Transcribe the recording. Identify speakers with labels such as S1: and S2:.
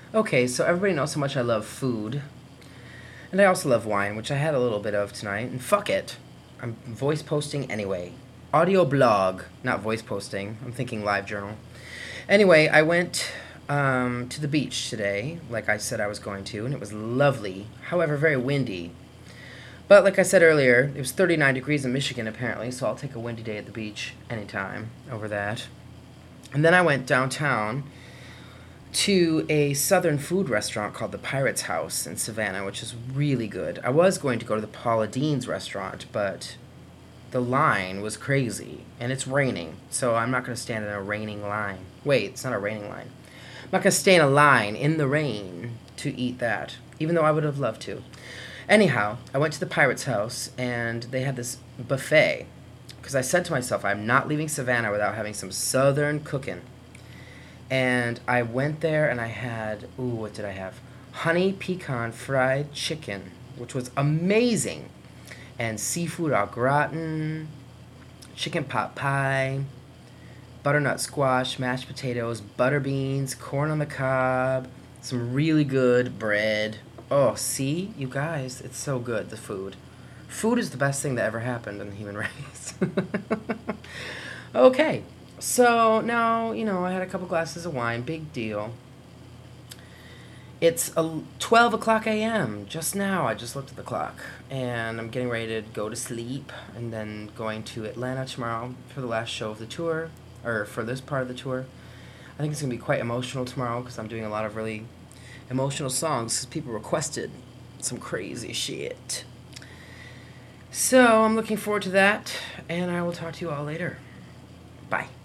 S1: Okay, so everybody knows how much I love food, and I also love wine, which I had a little bit of tonight, and fuck it. I'm voice posting anyway. Audio blog, not voice posting. I'm thinking live journal. Anyway, I went to the beach today, like I said I was going to, and it was lovely, however, very windy. But like I said earlier, it was 39 degrees in Michigan apparently, so I'll take a windy day at the beach anytime over that. And then I went downtown to a southern food restaurant called the Pirate's House in Savannah, which is really good. I was going to go to the Paula Deen's restaurant, but the line was crazy, and it's raining, so I'm not going to stand in a raining line. Wait, it's not a raining line. I'm not going to stay in a line in the rain to eat that, even though I would have loved to. Anyhow, I went to the Pirate's House, and they had this buffet, because I said to myself, I'm not leaving Savannah without having some southern cooking. And I went there and I had, what did I have? Honey pecan fried chicken, which was amazing. And seafood au gratin, chicken pot pie, butternut squash, mashed potatoes, butter beans, corn on the cob, some really good bread. Oh, see, you guys, it's so good, the food. Food is the best thing that ever happened in the human race. Okay, so now, I had a couple glasses of wine, big deal. It's 12 o'clock a.m. just now. I just looked at the clock, and I'm getting ready to go to sleep, and then going to Atlanta tomorrow for the last show of the tour, or for this part of the tour. I think it's going to be quite emotional tomorrow because I'm doing a lot of really emotional songs because people requested some crazy shit. So I'm looking forward to that, and I will talk to you all later. Bye.